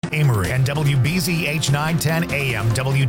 Amory, and WBZ H910 AM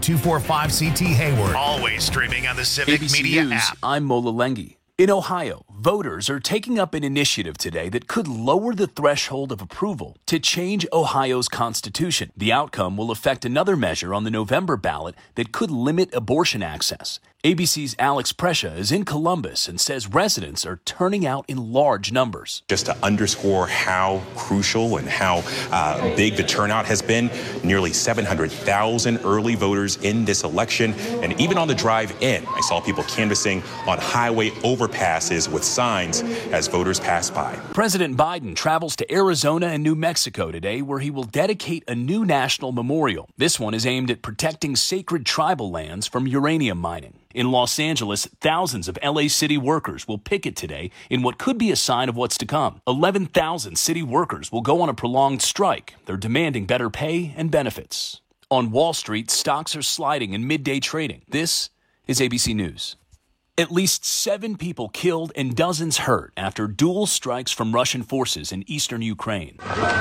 W245CT Hayward. Always streaming on the Civic ABC Media News, app. I'm Mola Lengi. In Ohio, voters are taking up an initiative today that could lower the threshold of approval to change Ohio's constitution. The outcome will affect another measure on the November ballot that could limit abortion access. ABC's Alex Prescia is in Columbus and says residents are turning out in large numbers. Just to underscore how crucial and how big the turnout has been, nearly 700,000 early voters in this election. And even on the drive in, I saw people canvassing on highway overpasses with signs as voters pass by. President Biden travels to Arizona and New Mexico today, where he will dedicate a new national memorial. This one is aimed at protecting sacred tribal lands from uranium mining. In Los Angeles, thousands of LA city workers will picket today in what could be a sign of what's to come. 11,000 city workers will go on a prolonged strike. They're demanding better pay and benefits. On Wall Street, stocks are sliding in midday trading. This is ABC News. At least 7 people killed and dozens hurt after dual strikes from Russian forces in eastern Ukraine.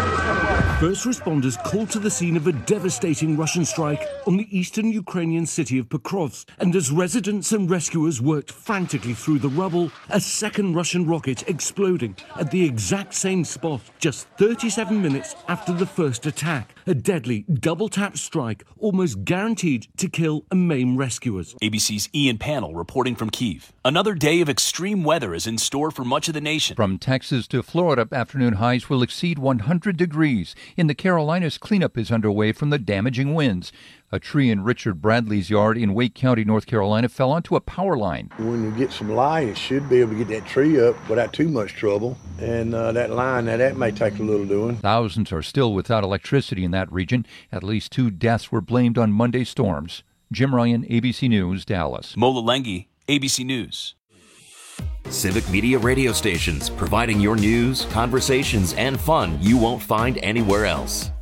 First responders called to the scene of a devastating Russian strike on the eastern Ukrainian city of Pokrovsk. And as residents and rescuers worked frantically through the rubble, a second Russian rocket exploding at the exact same spot just 37 minutes after the first attack. A deadly double-tap strike almost guaranteed to kill and maim rescuers. ABC's Ian Pannell reporting from Kyiv. Another day of extreme weather is in store for much of the nation. From Texas to Florida, afternoon highs will exceed 100 degrees. In the Carolinas, cleanup is underway from the damaging winds. A tree in Richard Bradley's yard in Wake County, North Carolina, fell onto a power line. When you get some light, it should be able to get that tree up without too much trouble. And that line, that may take a little doing. Thousands are still without electricity in that region. At least 2 deaths were blamed on Monday's storms. Jim Ryan, ABC News, Dallas. Mola Lengi, ABC News. Civic Media radio stations, providing your news, conversations, and fun you won't find anywhere else.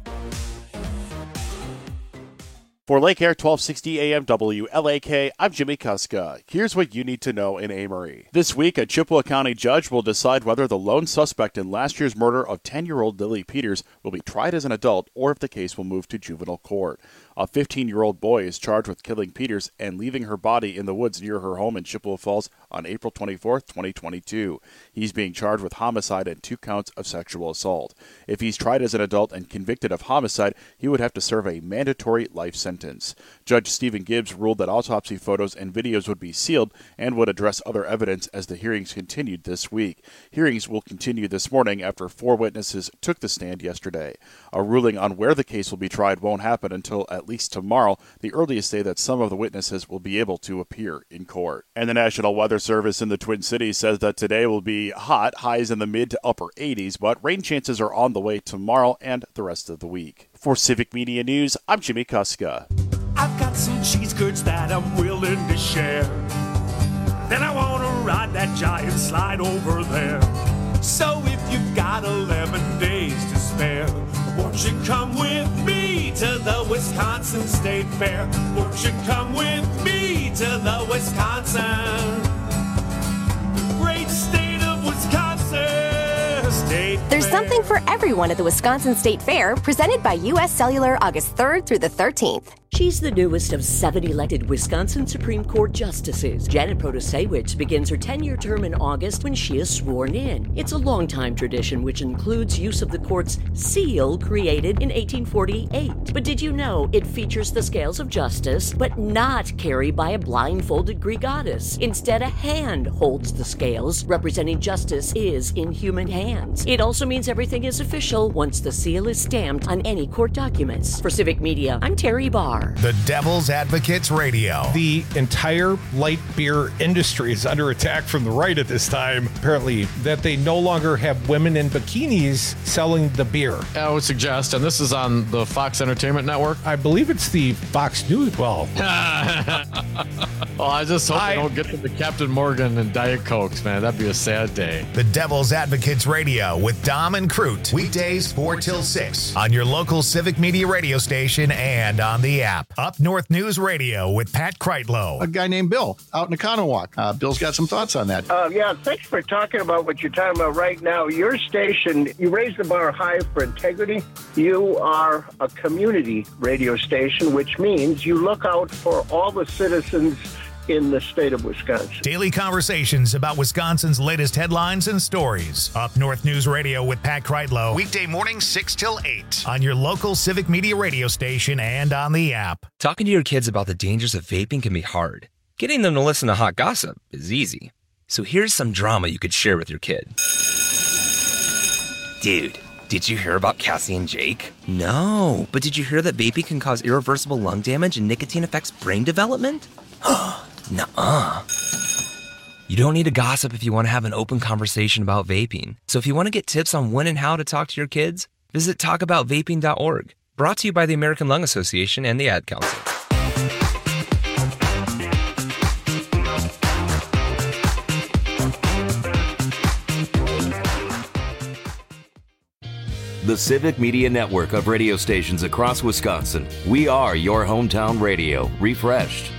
For Lake Air 1260 AM WLAK, I'm Jimmy Kuska. Here's what you need to know in Amory. This week, a Chippewa County judge will decide whether the lone suspect in last year's murder of 10-year-old Lily Peters will be tried as an adult or if the case will move to juvenile court. A 15-year-old boy is charged with killing Peters and leaving her body in the woods near her home in Chippewa Falls on April 24, 2022. He's being charged with homicide and 2 counts of sexual assault. If he's tried as an adult and convicted of homicide, he would have to serve a mandatory life sentence. Judge Stephen Gibbs ruled that autopsy photos and videos would be sealed and would address other evidence as the hearings continued this week. Hearings will continue this morning after 4 witnesses took the stand yesterday. A ruling on where the case will be tried won't happen until at least tomorrow, the earliest day that some of the witnesses will be able to appear in court. And the National Weather Service in the Twin Cities says that today will be hot, highs in the mid to upper 80s, but rain chances are on the way tomorrow and the rest of the week. For Civic Media News, I'm Jimmy Kuska. I've got some cheese curds that I'm willing to share. Then I want to ride that giant slide over there. So if you've got 11 days to spare, won't you come with me to the Wisconsin State Fair? Won't you come with me to the Wisconsin, great state of Wisconsin State Fair? There's something for everyone at the Wisconsin State Fair, presented by U.S. Cellular August 3rd through the 13th. She's the newest of 7 elected Wisconsin Supreme Court justices. Janet Protasewicz begins her 10-year term in August when she is sworn in. It's a long-time tradition which includes use of the court's seal created in 1848. But did you know it features the scales of justice, but not carried by a blindfolded Greek goddess? Instead, a hand holds the scales, representing justice is in human hands. It also means everything is official once the seal is stamped on any court documents. For Civic Media, I'm Terry Barr. The Devil's Advocates Radio. The entire light beer industry is under attack from the right at this time. Apparently, that they no longer have women in bikinis selling the beer. I would suggest, and this is on the Fox Entertainment Network. I believe it's the Fox News. Well, I just hope they don't get to the Captain Morgan and Diet Cokes, man. That'd be a sad day. The Devil's Advocates Radio with Dom and Crute. Weekdays 4 till 6 on your local Civic Media radio station and on the app. app. Up North News Radio with Pat Kreitlow. A guy named Bill out in Economowoc. Bill's got some thoughts on that. Yeah, thanks for talking about what you're talking about right now. Your station, you raise the bar high for integrity. You are a community radio station, which means you look out for all the citizens in the state of Wisconsin. Daily conversations about Wisconsin's latest headlines and stories. Up North News Radio with Pat Kreitlow. Weekday mornings 6 till 8 on your local Civic Media radio station and on the app. Talking to your kids about the dangers of vaping can be hard. Getting them to listen to hot gossip is easy. So here's some drama you could share with your kid. Dude, did you hear about Cassie and Jake? No, but did you hear that vaping can cause irreversible lung damage and nicotine affects brain development? Nuh-uh. You don't need to gossip if you want to have an open conversation about vaping. So if you want to get tips on when and how to talk to your kids, visit talkaboutvaping.org. Brought to you by the American Lung Association and the Ad Council. The Civic Media Network of radio stations across Wisconsin. We are your hometown radio, refreshed.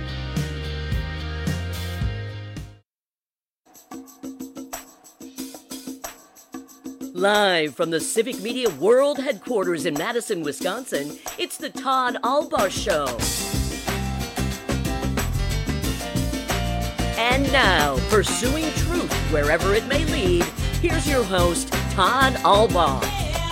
Live from the Civic Media World Headquarters in Madison, Wisconsin, it's the Todd Albaugh Show. And now, pursuing truth wherever it may lead, here's your host, Todd Albaugh.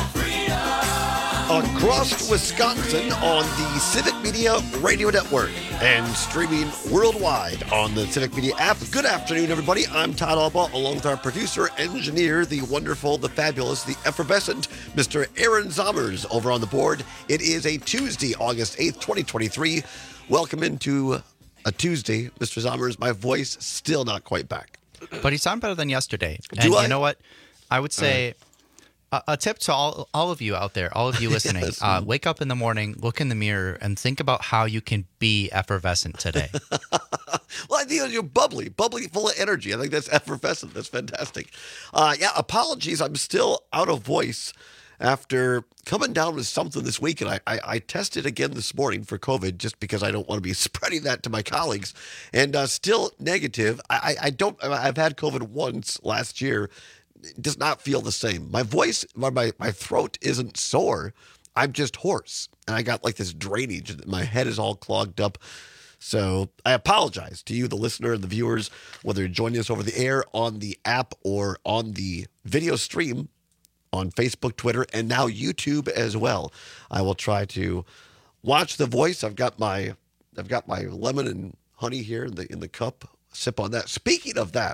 Across Wisconsin on the Civic Media Radio Network and streaming worldwide on the Civic Media app. Good afternoon, everybody. I'm Todd Albaugh, along with our producer, engineer, the wonderful, the fabulous, the effervescent, Mr. Aaron Zommers over on the board. It is a Tuesday, August 8th, 2023. Welcome into a Tuesday. Mr. Zommers, my voice still not quite back. But you sound better than yesterday. Do I? You know what? I would say... A tip to all of you out there, all of you listening, yes. Wake up in the morning, look in the mirror, and think about how you can be effervescent today. Well, I think you're bubbly, full of energy. I think that's effervescent. That's fantastic. Apologies. I'm still out of voice after coming down with something this week. And I tested again this morning for COVID just because I don't want to be spreading that to my colleagues. And still negative. I've had COVID once last year. It does not feel the same. My voice, my throat isn't sore. I'm just hoarse. And I got like this drainage. My head is all clogged up. So I apologize to you, the listener and the viewers, whether you're joining us over the air, on the app, or on the video stream on Facebook, Twitter, and now YouTube as well. I will try to watch the voice. I've got my lemon and honey here in the cup. Sip on that. Speaking of that,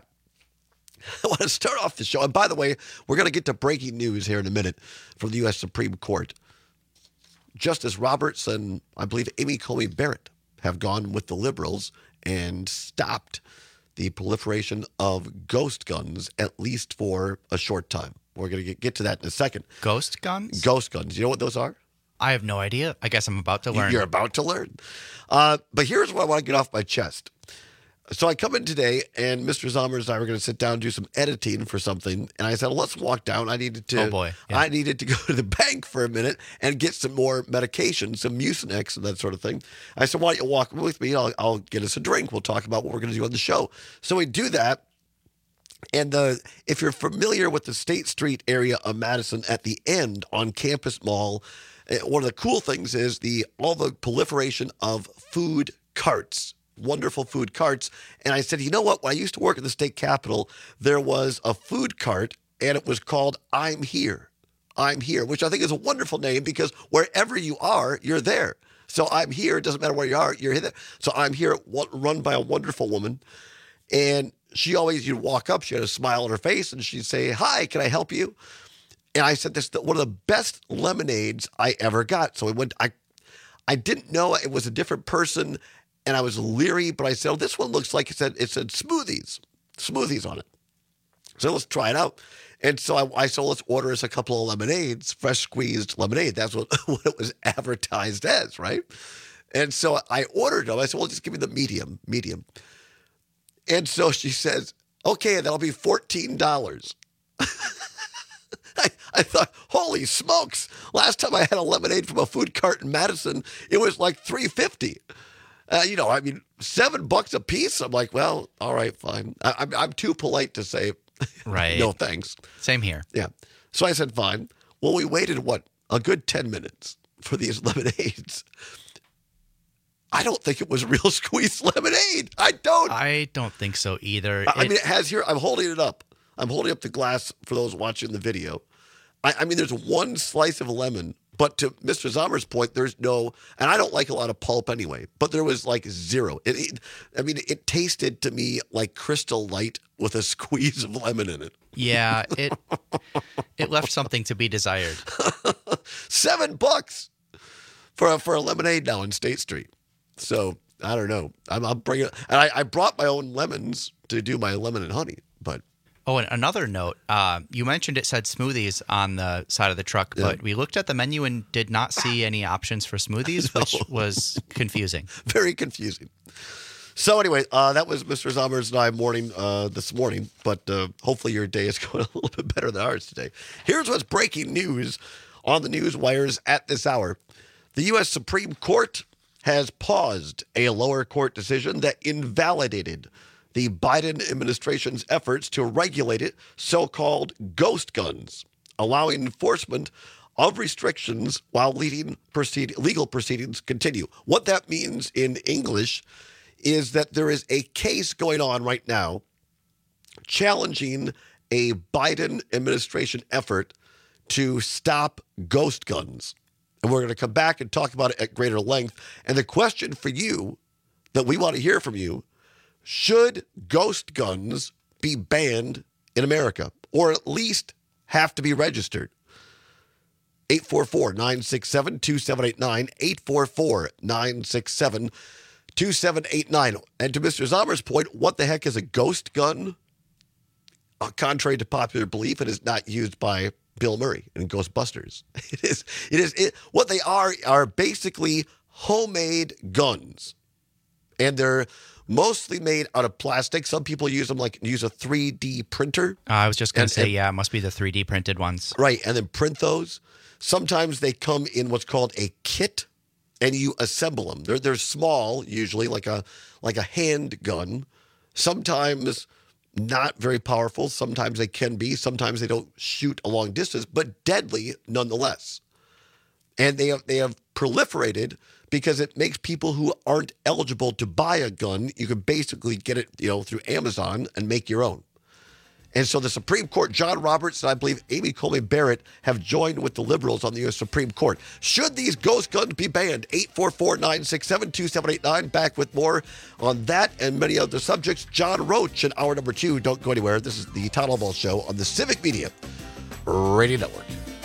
I want to start off the show. And by the way, we're going to get to breaking news here in a minute from the U.S. Supreme Court. Justice Roberts and I believe Amy Coney Barrett have gone with the liberals and stopped the proliferation of ghost guns, at least for a short time. We're going to get to that in a second. Ghost guns? Ghost guns. You know what those are? I have no idea. I guess I'm about to learn. You're about to learn. But here's what I want to get off my chest. So I come in today, and Mr. Zommers and I were going to sit down and do some editing for something. And I said, let's walk down. I needed to go to the bank for a minute and get some more medication, some Mucinex and that sort of thing. I said, why don't you walk with me? I'll get us a drink. We'll talk about what we're going to do on the show. So we do that. And if you're familiar with the State Street area of Madison, at the end on Campus Mall, one of the cool things is all the proliferation of food carts. Wonderful food carts. And I said, you know what? When I used to work at the state capitol, there was a food cart, and it was called I'm Here. I'm Here, which I think is a wonderful name because wherever you are, you're there. So I'm here. It doesn't matter where you are, you're there. So I'm Here, run by a wonderful woman. And she always, you'd walk up, she had a smile on her face, and she'd say, hi, can I help you? And I said, this is one of the best lemonades I ever got. So we went, I didn't know it was a different person. And I was leery, but I said, oh, this one looks like it said smoothies on it. So let's try it out. And so I said, let's order us a couple of lemonades, fresh squeezed lemonade. That's what it was advertised as, right? And so I ordered them. I said, well, just give me the medium. And so she says, okay, that'll be $14. I thought, holy smokes! Last time I had a lemonade from a food cart in Madison, it was like $3.50. $7 a piece. I'm like, well, all right, fine. I'm too polite to say, right? No thanks. Same here. Yeah. So I said, fine. Well, we waited a good 10 minutes for these lemonades. I don't think it was real squeezed lemonade. I don't think so either. It has here. I'm holding it up. I'm holding up the glass for those watching the video. There's one slice of lemon, but to Mr. Zommer's point, there's no, and I don't like a lot of pulp anyway, but there was like zero. It tasted to me like Crystal Light with a squeeze of lemon in it. Yeah, it left something to be desired. $7 for a lemonade now in State Street. So I don't know. I'm bringing, and I brought my own lemons to do my lemon and honey, but. Oh, and another note, you mentioned it said smoothies on the side of the truck, but we looked at the menu and did not see any options for smoothies, which was confusing. Very confusing. So anyway, that was Mr. Zommers and I this morning, but hopefully your day is going a little bit better than ours today. Here's what's breaking news on the news wires at this hour. The U.S. Supreme Court has paused a lower court decision that invalidated the Biden administration's efforts to regulate so-called ghost guns, allowing enforcement of restrictions while legal proceedings continue. What that means in English is that there is a case going on right now challenging a Biden administration effort to stop ghost guns. And we're going to come back and talk about it at greater length. And the question for you that we want to hear from you, should ghost guns be banned in America, or at least have to be registered? 844-967-2789, 844-967-2789. And to Mr. Zommer's point, what the heck is a ghost gun? Contrary to popular belief, it is not used by Bill Murray in Ghostbusters. It is what they are basically homemade guns. And they're mostly made out of plastic. Some people use them use a 3D printer. I was just going to say, it must be the 3D printed ones. Right, and then print those. Sometimes they come in what's called a kit, and you assemble them. They're small, usually, like a handgun. Sometimes not very powerful. Sometimes they can be. Sometimes they don't shoot a long distance, but deadly nonetheless. And they have proliferated because it makes people who aren't eligible to buy a gun, you can basically get it, through Amazon and make your own. And so the Supreme Court, John Roberts and I believe Amy Coney Barrett have joined with the liberals on the U.S. Supreme Court. Should these ghost guns be banned? 844-967-2789. Back with more on that and many other subjects. John Roach in hour number 2. Don't go anywhere. This is the Todd Ball Show on the Civic Media Radio Network.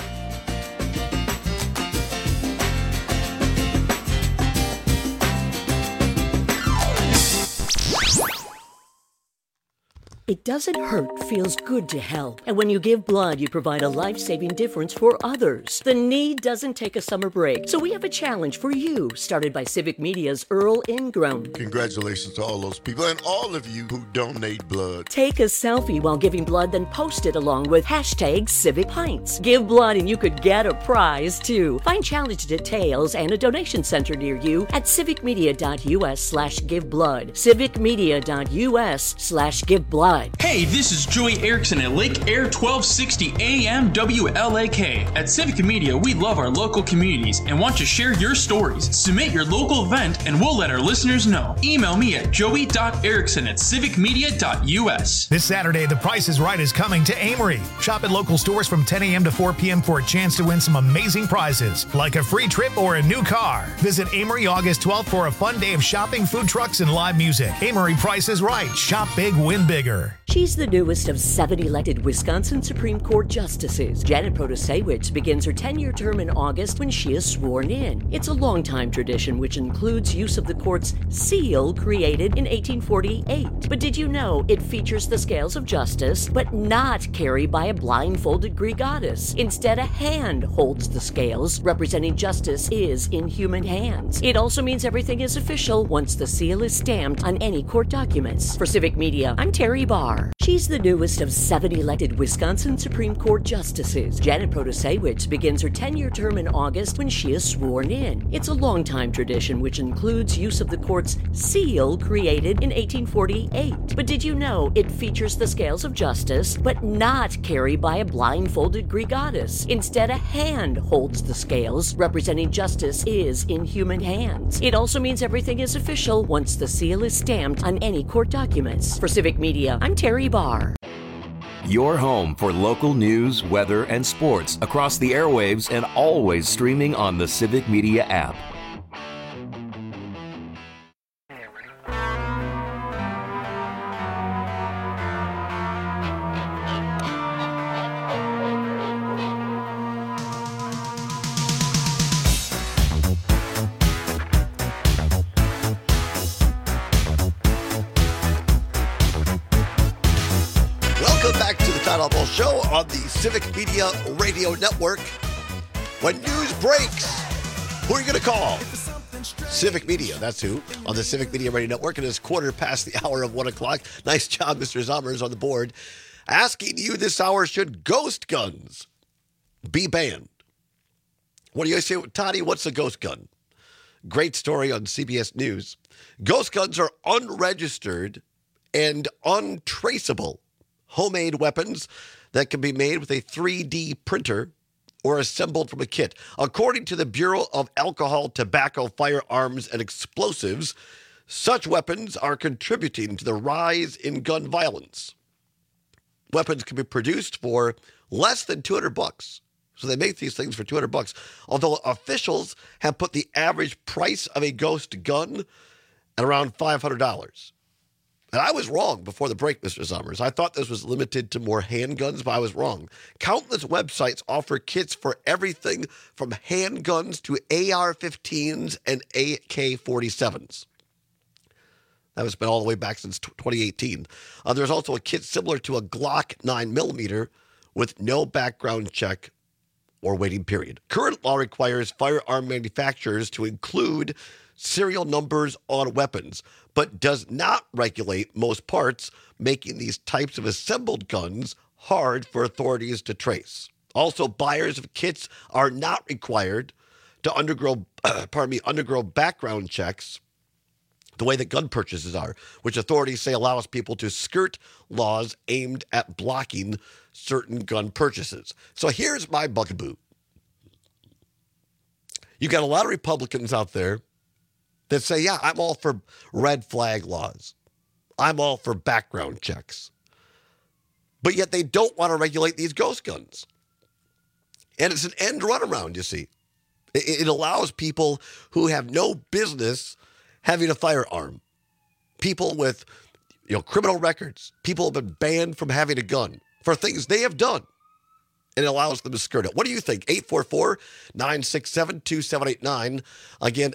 It doesn't hurt, feels good to help. And when you give blood, you provide a life-saving difference for others. The need doesn't take a summer break. So we have a challenge for you, started by Civic Media's Earl Ingram. Congratulations to all those people and all of you who donate blood. Take a selfie while giving blood, then post it along with #CivicPints. Give blood and you could get a prize, too. Find challenge details and a donation center near you at civicmedia.us/giveblood. civicmedia.us/giveblood. Hey, this is Joey Erickson at Lake Air 1260 AM WLAK. At Civic Media, we love our local communities and want to share your stories. Submit your local event and we'll let our listeners know. Email me at joey.erickson@civicmedia.us. This Saturday, The Price is Right is coming to Amory. Shop at local stores from 10 a.m. to 4 p.m. for a chance to win some amazing prizes, like a free trip or a new car. Visit Amory August 12th for a fun day of shopping, food trucks, and live music. Amory Price is Right. Shop big, win bigger. She's the newest of 7 elected Wisconsin Supreme Court justices. Janet Protasiewicz begins her 10-year term in August when she is sworn in. It's a long-time tradition which includes use of the court's seal created in 1848. But did you know it features the scales of justice, but not carried by a blindfolded Greek goddess? Instead, a hand holds the scales, representing justice is in human hands. It also means everything is official once the seal is stamped on any court documents. For Civic Media, I'm Terry Barr. She's the newest of 7 elected Wisconsin Supreme Court justices. Janet Protasewicz begins her 10-year term in August when she is sworn in. It's a long-time tradition which includes use of the court's seal created in 1848. But did you know it features the scales of justice, but not carried by a blindfolded Greek goddess? Instead, a hand holds the scales, representing justice is in human hands. It also means everything is official once the seal is stamped on any court documents. For Civic Media, I'm Terry Barr. Your home for local news, weather, and sports across the airwaves and always streaming on the Civic Media app. Show on the Civic Media Radio Network. When news breaks, who are you going to call? Civic Media, that's who, on the Civic Media Radio Network. It is 1:15 the hour of 1 o'clock. Nice job, Mr. Zommers, on the board. Asking you this hour, should ghost guns be banned? What do you say, Toddy? What's a ghost gun? Great story on CBS News. Ghost guns are unregistered and untraceable homemade weapons that can be made with a 3D printer or assembled from a kit. According to the Bureau of Alcohol, Tobacco, Firearms, and Explosives, such weapons are contributing to the rise in gun violence. Weapons can be produced for less than $200. So they make these things for $200. Although officials have put the average price of a ghost gun at around $500. And I was wrong before the break, Mr. Zommers. I thought this was limited to more handguns, but I was wrong. Countless websites offer kits for everything from handguns to AR-15s and AK-47s. That has been all the way back since 2018. There's also a kit similar to a Glock 9mm with no background check or waiting period. Current law requires firearm manufacturers to include serial numbers on weapons, but does not regulate most parts, making these types of assembled guns hard for authorities to trace. Also, buyers of kits are not required to undergo background checks the way that gun purchases are, which authorities say allows people to skirt laws aimed at blocking certain gun purchases. So here's my bugaboo. You got a lot of Republicans out there that say, yeah, I'm all for red flag laws. I'm all for background checks. But yet they don't want to regulate these ghost guns. And it's an end run around, you see. It allows people who have no business having a firearm. People with criminal records. People have been banned from having a gun for things they have done. And it allows them to skirt it. What do you think? 844-967-2789. Again,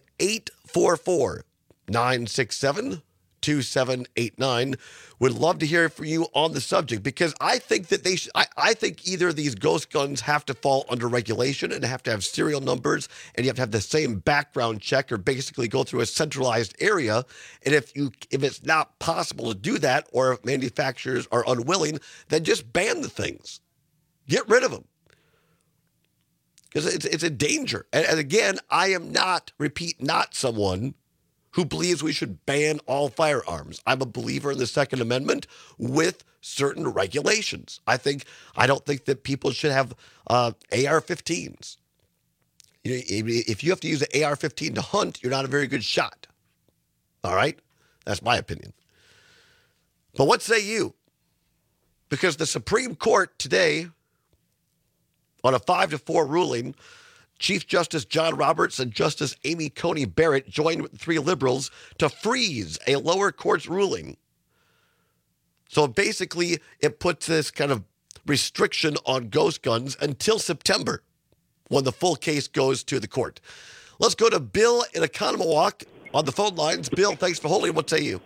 844-967-2789. Would love to hear from you on the subject because I think that I think either these ghost guns have to fall under regulation and have to have serial numbers and you have to have the same background check or basically go through a centralized area. And if it's not possible to do that or if manufacturers are unwilling, then just ban the things. Get rid of them. Because it's a danger. And again, I am not someone who believes we should ban all firearms. I'm a believer in the Second Amendment with certain regulations. I don't think that people should have AR-15s. If you have to use an AR-15 to hunt, you're not a very good shot. All right? That's my opinion. But what say you? Because the Supreme Court today, on a 5-4 ruling, Chief Justice John Roberts and Justice Amy Coney Barrett joined with the 3 liberals to freeze a lower court's ruling. So basically, it puts this kind of restriction on ghost guns until September, when the full case goes to the court. Let's go to Bill in Economowalk on the phone lines. Bill, thanks for holding. What say you?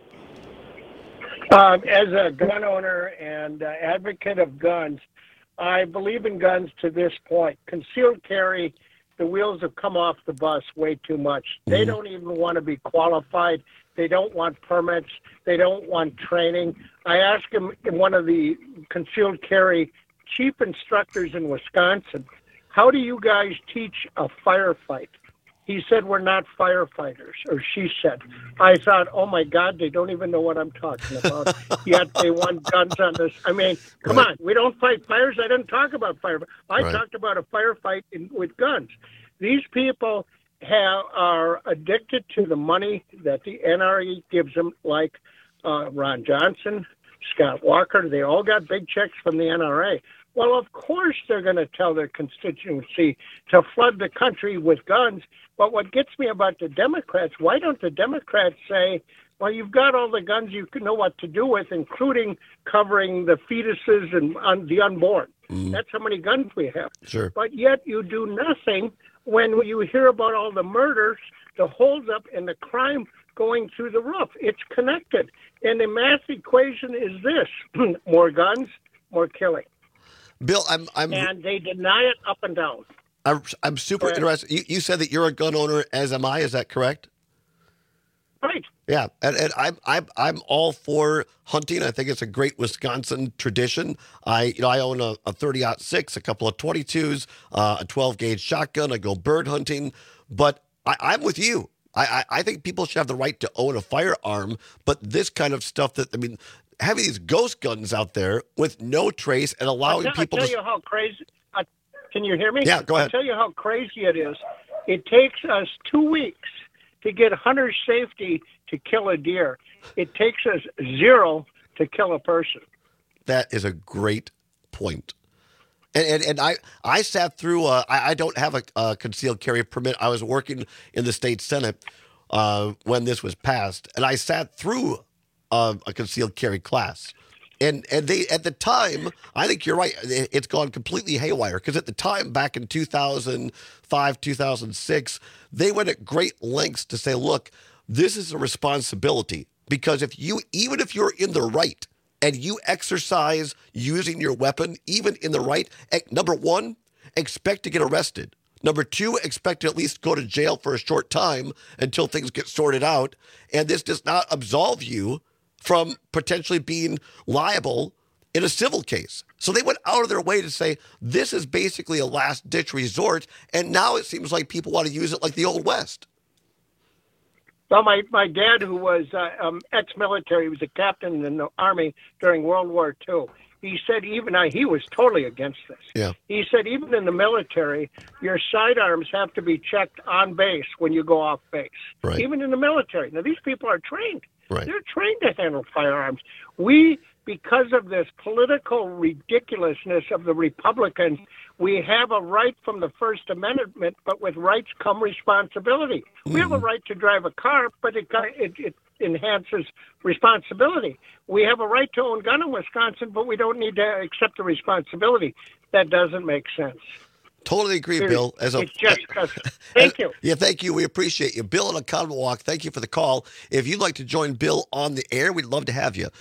As a gun owner and advocate of guns, I believe in guns to this point. Concealed carry the wheels have come off the bus way too much. They don't even want to be qualified. They don't want permits. They don't want training. I asked him, one of the concealed carry chief instructors in Wisconsin, how do you guys teach a firefight? He said, we're not firefighters, or she said. I thought, oh, my God, they don't even know what I'm talking about. Yet they want guns on this. I mean, come on. We don't fight fires. I didn't talk about fire. I talked about a firefight with guns. These people are addicted to the money that the NRA gives them, like Ron Johnson, Scott Walker. They all got big checks from the NRA. Well, of course they're going to tell their constituency to flood the country with guns. But what gets me about the Democrats, why don't the Democrats say, well, you've got all the guns you know what to do with, including covering the fetuses and the unborn. That's how many guns we have. Sure. But yet you do nothing when you hear about all the murders, the holdup, and the crime going through the roof. It's connected. And the math equation is this: more guns, more killing. Bill, and they deny it up and down. I'm super interested. You said that you're a gun owner, as am I. Is that correct? Right. Yeah, and I'm all for hunting. I think it's a great Wisconsin tradition. I own a 30-06, a couple of 22s, a 12-gauge shotgun. I go bird hunting, but I'm with you. I think people should have the right to own a firearm, but this kind of stuff having these ghost guns out there with no trace and allowing people to... I'll tell you how crazy... Can you hear me? Yeah, go ahead. I'll tell you how crazy it is. It takes us 2 weeks to get hunter safety to kill a deer. It takes us 0 to kill a person. That is a great point. And I sat through, I don't have a concealed carry permit. I was working in the state Senate when this was passed, and I sat through a concealed carry class. And they, at the time, I think you're right, it's gone completely haywire, because at the time, back in 2005, 2006, they went at great lengths to say, look, this is a responsibility, because even if you're in the right and you exercise using your weapon, even in the right, number one, expect to get arrested. Number two, expect to at least go to jail for a short time until things get sorted out. And this does not absolve you from potentially being liable in a civil case. So they went out of their way to say, this is basically a last-ditch resort, and now it seems like people want to use it like the Old West. Well, my dad, who was ex-military, he was a captain in the Army during World War II, he said he was totally against this. Yeah. He said even in the military, your sidearms have to be checked on base when you go off base. Right. Even in the military. Now, these people are trained. Right. They're trained to handle firearms. We, because of this political ridiculousness of the Republicans, we have a right from the First Amendment, but with rights come responsibility. We have a right to drive a car, but it enhances responsibility. We have a right to own a gun in Wisconsin, but we don't need to accept the responsibility. That doesn't make sense. Totally agree, Bill. Thank you. Yeah, thank you. We appreciate you. Bill in Oconomowoc, thank you for the call. If you'd like to join Bill on the air, we'd love to have you.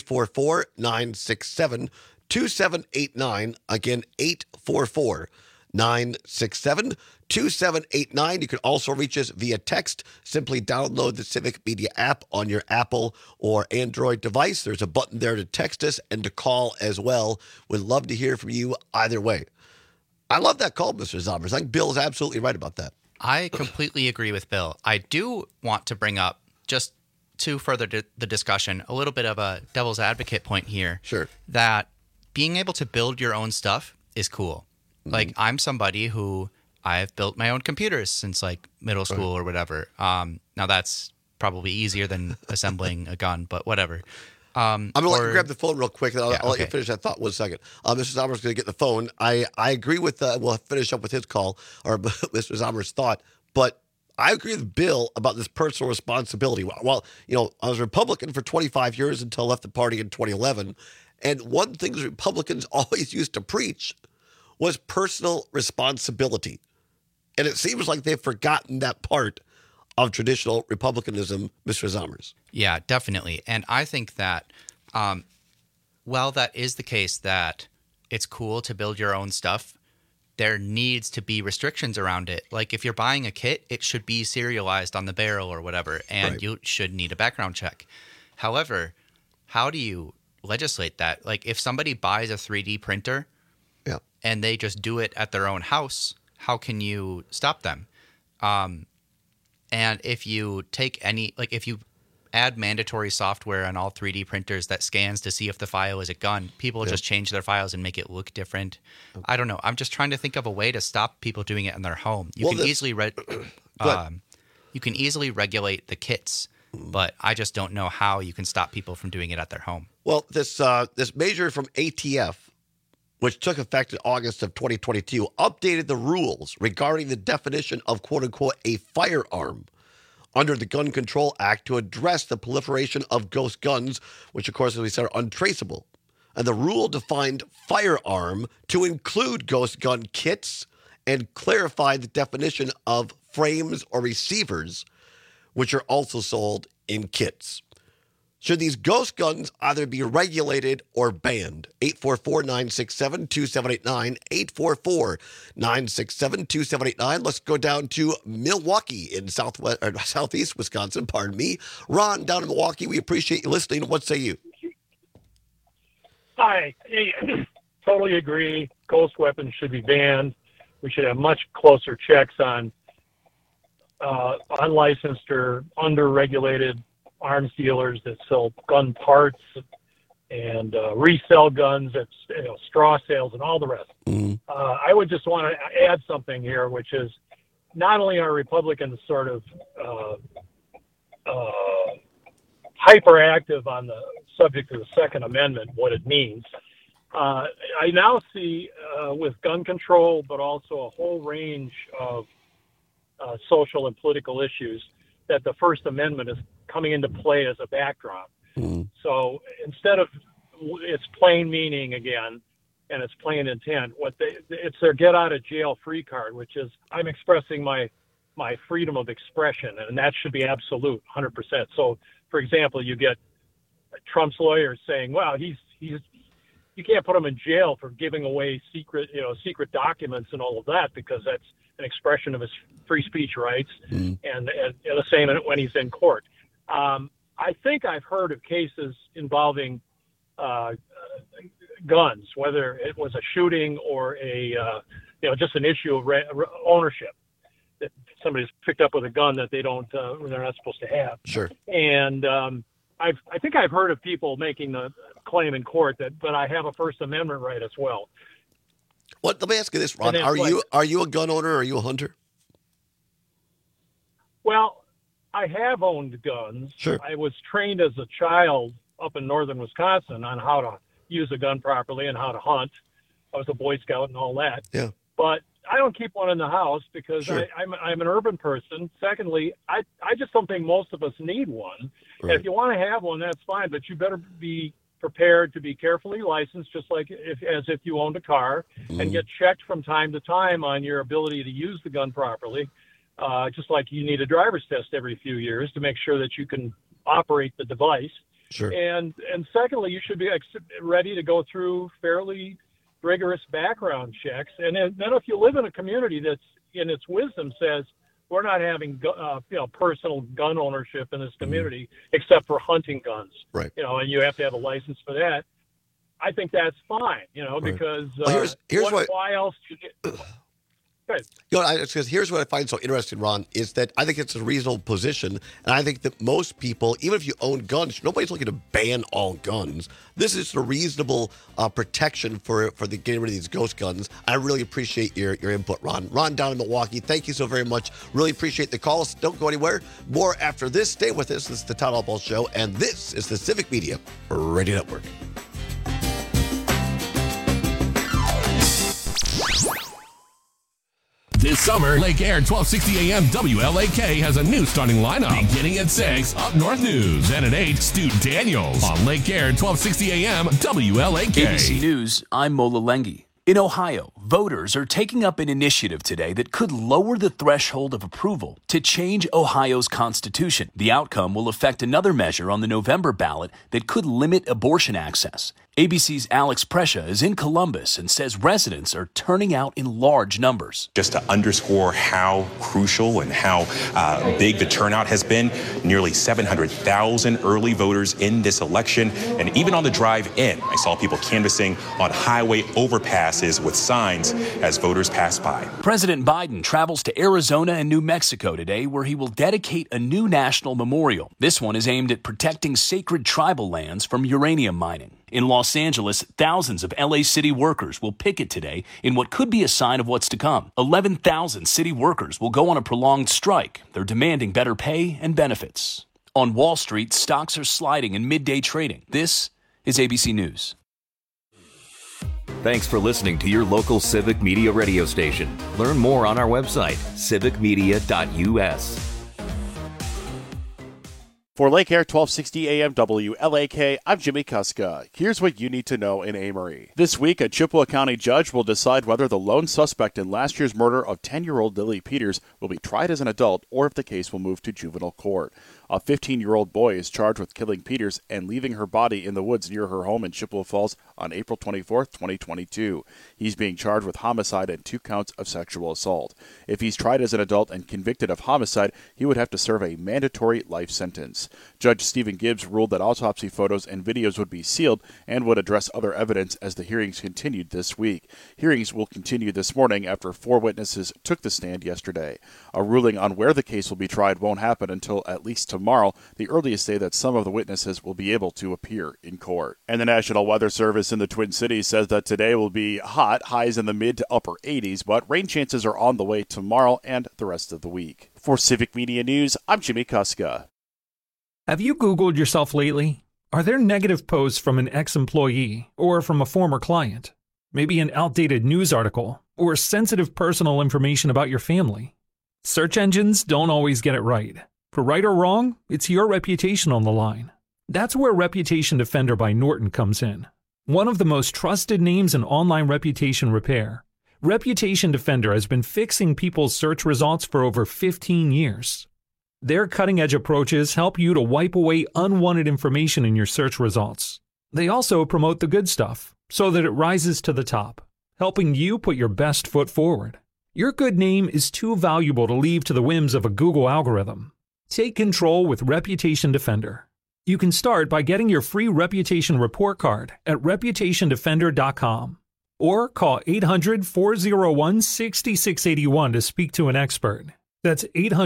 844-967-2789. Again, 844-967-2789. You can also reach us via text. Simply download the Civic Media app on your Apple or Android device. There's a button there to text us and to call as well. We'd love to hear from you either way. I love that call, Mr. Zombers. I think Bill is absolutely right about that. I completely agree with Bill. I do want to bring up, just to further the discussion, a little bit of a devil's advocate point here. Sure. That being able to build your own stuff is cool. Mm-hmm. Like, I'm somebody who I've built my own computers since like middle school or whatever. Now that's probably easier than assembling a gun, but whatever. I'm going to let you grab the phone real quick, and I'll let you finish that thought 1 second. Mr. Zommer's going to get the phone. I agree with, we'll finish up with his call, or Mr. Zommer's thought, but I agree with Bill about this personal responsibility. Well, I was a Republican for 25 years until I left the party in 2011, and one thing the Republicans always used to preach was personal responsibility. And it seems like they've forgotten that part of traditional Republicanism, Mr. Zommers. Yeah, definitely. And I think that, while that is the case, that it's cool to build your own stuff, there needs to be restrictions around it. Like if you're buying a kit, it should be serialized on the barrel or whatever, and you should need a background check. However, how do you legislate that? Like if somebody buys a 3D printer and they just do it at their own house, how can you stop them? And if you take if you add mandatory software on all 3D printers that scans to see if the file is a gun, people just change their files and make it look different. I don't know. I'm just trying to think of a way to stop people doing it in their home. You can easily you can easily regulate the kits, but I just don't know how you can stop people from doing it at their home. Well, this measure from ATF, which took effect in August of 2022, updated the rules regarding the definition of quote-unquote a firearm under the Gun Control Act to address the proliferation of ghost guns, which, of course, as we said, are untraceable. And the rule defined firearm to include ghost gun kits and clarified the definition of frames or receivers, which are also sold in kits. Should these ghost guns either be regulated or banned? 844-967-2789, 844-967-2789. Let's go down to Milwaukee in southeast Wisconsin, pardon me. Ron, down in Milwaukee, we appreciate you listening. What say you? Hi. Totally agree. Ghost weapons should be banned. We should have much closer checks on unlicensed or under-regulated arms dealers that sell gun parts and resell guns at straw sales and all the rest. I would just want to add something here, which is not only are Republicans sort of hyperactive on the subject of the Second Amendment, what it means. I now see with gun control, but also a whole range of social and political issues, that the First Amendment is coming into play as a backdrop. So instead of its plain meaning again and its plain intent, it's their get out of jail free card, which is I'm expressing my freedom of expression, and that should be absolute, 100%. So, for example, you get Trump's lawyers saying, "Well, you can't put him in jail for giving away secret documents and all of that because that's an expression of his free speech rights," and the same when he's in court. I think I've heard of cases involving guns, whether it was a shooting or just an issue of ownership, that somebody's picked up with a gun that they're not supposed to have. Sure. And I think I've heard of people making the claim in court but I have a First Amendment right as well. Let me ask you this, Ron. Are you a gun owner or are you a hunter? Well, I have owned guns. Sure. I was trained as a child up in northern Wisconsin on how to use a gun properly and how to hunt. I was a Boy Scout and all that. Yeah. But I don't keep one in the house because Sure. I'm an urban person. Secondly, I just don't think most of us need one. Right. If you want to have one, that's fine, but you better be prepared to be carefully licensed, just like as if you owned a car, and get checked from time to time on your ability to use the gun properly. Just like you need a driver's test every few years to make sure that you can operate the device. Sure. And secondly, you should be ready to go through fairly rigorous background checks. And then if you live in a community that's in its wisdom says we're not having personal gun ownership in this community except for hunting guns, right? And you have to have a license for that. I think that's fine, because why else should you? Because here's what I find so interesting, Ron, is that I think it's a reasonable position, and I think that most people, even if you own guns, nobody's looking to ban all guns. This is a reasonable protection for the getting rid of these ghost guns. I really appreciate your input, Ron. Ron down in Milwaukee, thank you so very much. Really appreciate the calls. Don't go anywhere. More after this. Stay with us. This is the Todd Albaugh Show, and this is the Civic Media Radio Network. This summer, Lake Air 1260 AM WLAK has a new starting lineup. Beginning at 6, Up North News. And at 8, Stu Daniels on Lake Air 1260 AM WLAK. ABC News, I'm Mola Lengi. In Ohio, Voters are taking up an initiative today that could lower the threshold of approval to change Ohio's constitution. The outcome will affect another measure on the November ballot that could limit abortion access. ABC's Alex Prescia is in Columbus and says residents are turning out in large numbers. Just to underscore how crucial and how big the turnout has been, nearly 700,000 early voters in this election. And even on the drive in, I saw people canvassing on highway overpasses with signs as voters pass by. President Biden travels to Arizona and New Mexico today, where he will dedicate a new national memorial. This one is aimed at protecting sacred tribal lands from uranium mining. In Los Angeles, thousands of LA city workers will picket today in what could be a sign of what's to come. 11,000 city workers will go on a prolonged strike. They're demanding better pay and benefits. On Wall Street, stocks are sliding in midday trading. This is ABC News. Thanks for listening to your local Civic Media radio station. Learn more on our website, civicmedia.us. For Lake Air 1260 AM WLAK, I'm Jimmy Kuska. Here's what you need to know in Amory. This week, a Chippewa County judge will decide whether the lone suspect in last year's murder of 10-year-old Lily Peters will be tried as an adult or if the case will move to juvenile court. A 15-year-old boy is charged with killing Peters and leaving her body in the woods near her home in Chippewa Falls on April 24, 2022. He's being charged with homicide and 2 counts of sexual assault. If he's tried as an adult and convicted of homicide, he would have to serve a mandatory life sentence. Judge Stephen Gibbs ruled that autopsy photos and videos would be sealed and would address other evidence as the hearings continued this week. Hearings will continue this morning after 4 witnesses took the stand yesterday. A ruling on where the case will be tried won't happen until at least tomorrow, the earliest day that some of the witnesses will be able to appear in court. And the National Weather Service in the Twin Cities says that today will be hot, highs in the mid to upper 80s, but rain chances are on the way tomorrow and the rest of the week. For Civic Media News, I'm Jimmy Kuska. Have you Googled yourself lately? Are there negative posts from an ex-employee or from a former client? Maybe an outdated news article or sensitive personal information about your family? Search engines don't always get it right. For right or wrong, it's your reputation on the line. That's where Reputation Defender by Norton comes in. One of the most trusted names in online reputation repair, Reputation Defender has been fixing people's search results for over 15 years. Their cutting-edge approaches help you to wipe away unwanted information in your search results. They also promote the good stuff so that it rises to the top, helping you put your best foot forward. Your good name is too valuable to leave to the whims of a Google algorithm. Take control with Reputation Defender. You can start by getting your free reputation report card at reputationdefender.com or call 800-401-6681 to speak to an expert. That's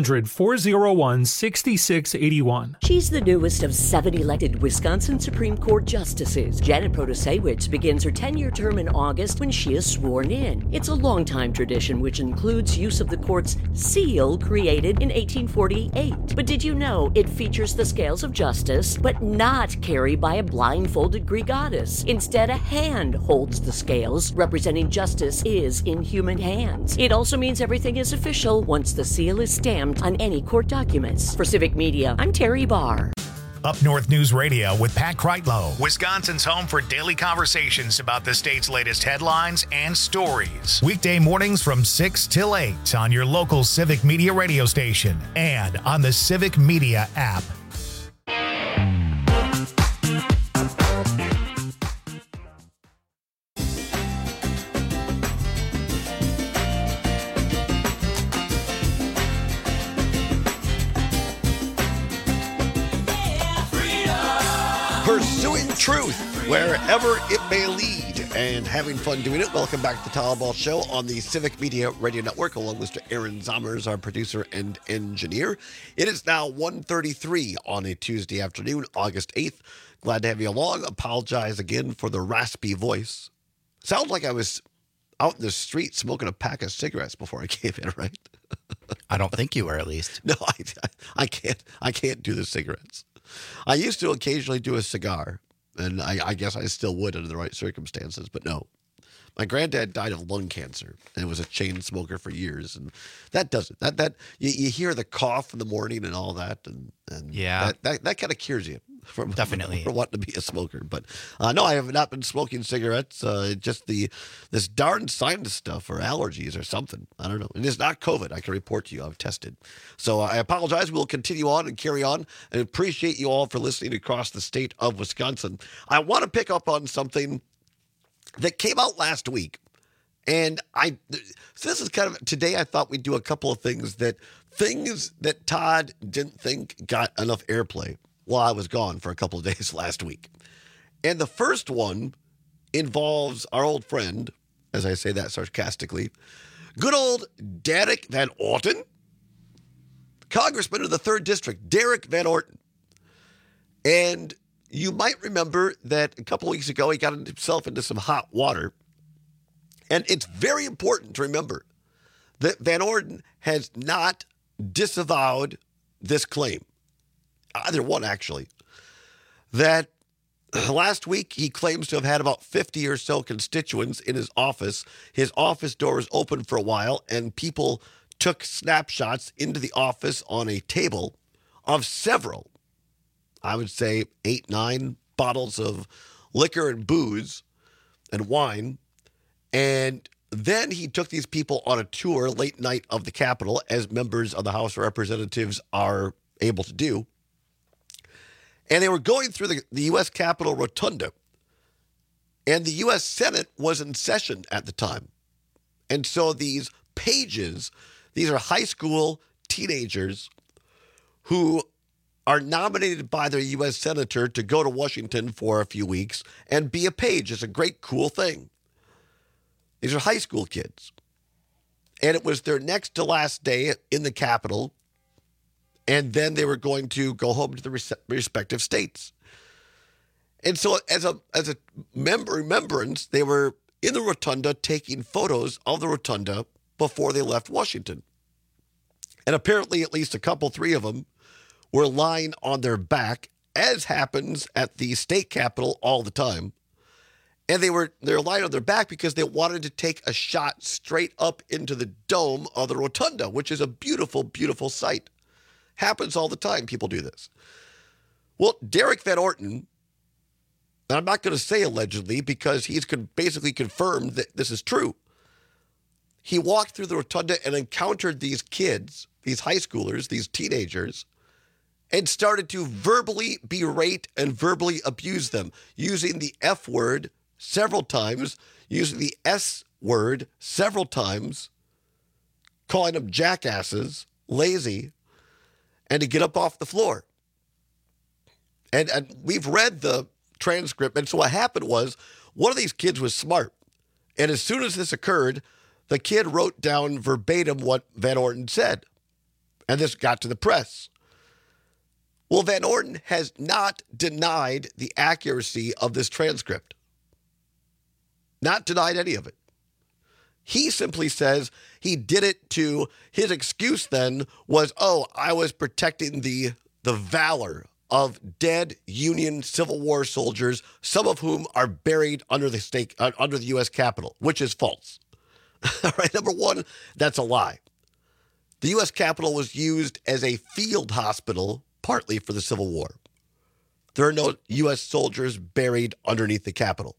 800-401-6681. She's the newest of 7 elected Wisconsin Supreme Court justices. Janet Protasewicz begins her 10-year term in August when she is sworn in. It's a long-time tradition which includes use of the court's seal created in 1848. But did you know it features the scales of justice, but not carried by a blindfolded Greek goddess? Instead, a hand holds the scales, representing justice is in human hands. It also means everything is official once the seal is stamped on any court documents. For Civic Media, I'm Terry Barr. Up North News Radio with Pat Kreitlow, Wisconsin's home for daily conversations about the state's latest headlines and stories. Weekday mornings from 6 till 8 on your local Civic Media radio station and on the Civic Media app. Pursuing truth wherever it may lead and having fun doing it. Welcome back to the Tom Ball Show on the Civic Media Radio Network, along with Mr. Aaron Zommers, our producer and engineer. It is now 1:33 on a Tuesday afternoon, August 8th. Glad to have you along. Apologize again for the raspy voice. Sounds like I was out in the street smoking a pack of cigarettes before I came in, right? I don't think you were, at least. No, I can't do the cigarettes. I used to occasionally do a cigar, and I guess I still would under the right circumstances, but no. My granddad died of lung cancer and was a chain smoker for years, and that does it. You hear the cough in the morning and all that, and yeah, that kind of cures you. for Definitely. for wanting to be a smoker. But no, I have not been smoking cigarettes. Just this darn sinus stuff or allergies or something. I don't know. And it's not COVID. I can report to you. I've tested. So I apologize. We'll continue on and carry on. And appreciate you all for listening across the state of Wisconsin. I want to pick up on something that came out last week. And so this is kind of, today I thought we'd do a couple of things that Todd didn't think got enough airplay while I was gone for a couple of days last week. And the first one involves our old friend, as I say that sarcastically, good old Derek Van Orton, Congressman of the 3rd District, Derek Van Orton. And you might remember that a couple of weeks ago, he got himself into some hot water. And it's very important to remember that Van Orden has not disavowed this claim. Either one, actually. That last week he claims to have had about 50 or so constituents in his office. His office door was open for a while, and people took snapshots into the office on a table of several, I would say 8, 9 bottles of liquor and booze and wine. And then he took these people on a tour late night of the Capitol, as members of the House of Representatives are able to do. And they were going through the U.S. Capitol Rotunda. And the U.S. Senate was in session at the time. And so these pages, these are high school teenagers who are nominated by their U.S. Senator to go to Washington for a few weeks and be a page. It's a great, cool thing. These are high school kids. And it was their next to last day in the Capitol. And then they were going to go home to the respective states. And so as a remembrance, they were in the rotunda taking photos of the rotunda before they left Washington. And apparently at least a couple, 3 of them, were lying on their back, as happens at the state capitol all the time. And they're lying on their back because they wanted to take a shot straight up into the dome of the rotunda, which is a beautiful, beautiful sight. Happens all the time. People do this. Well, Derek Van Orton, and I'm not going to say allegedly because he's basically confirmed that this is true. He walked through the rotunda and encountered these kids, these high schoolers, these teenagers, and started to verbally berate and verbally abuse them, using the F word several times, using the S word several times, calling them jackasses, lazy, and to get up off the floor. And we've read the transcript, and so what happened was one of these kids was smart, and as soon as this occurred, the kid wrote down verbatim what Van Orton said, and this got to the press. Well, Van Orton has not denied the accuracy of this transcript. Not denied any of it. He simply says he did it to, his excuse then was, I was protecting the valor of dead Union Civil War soldiers, some of whom are buried under the U.S. Capitol, which is false. All right, number one, that's a lie. The U.S. Capitol was used as a field hospital partly for the Civil War. There are no U.S. soldiers buried underneath the Capitol.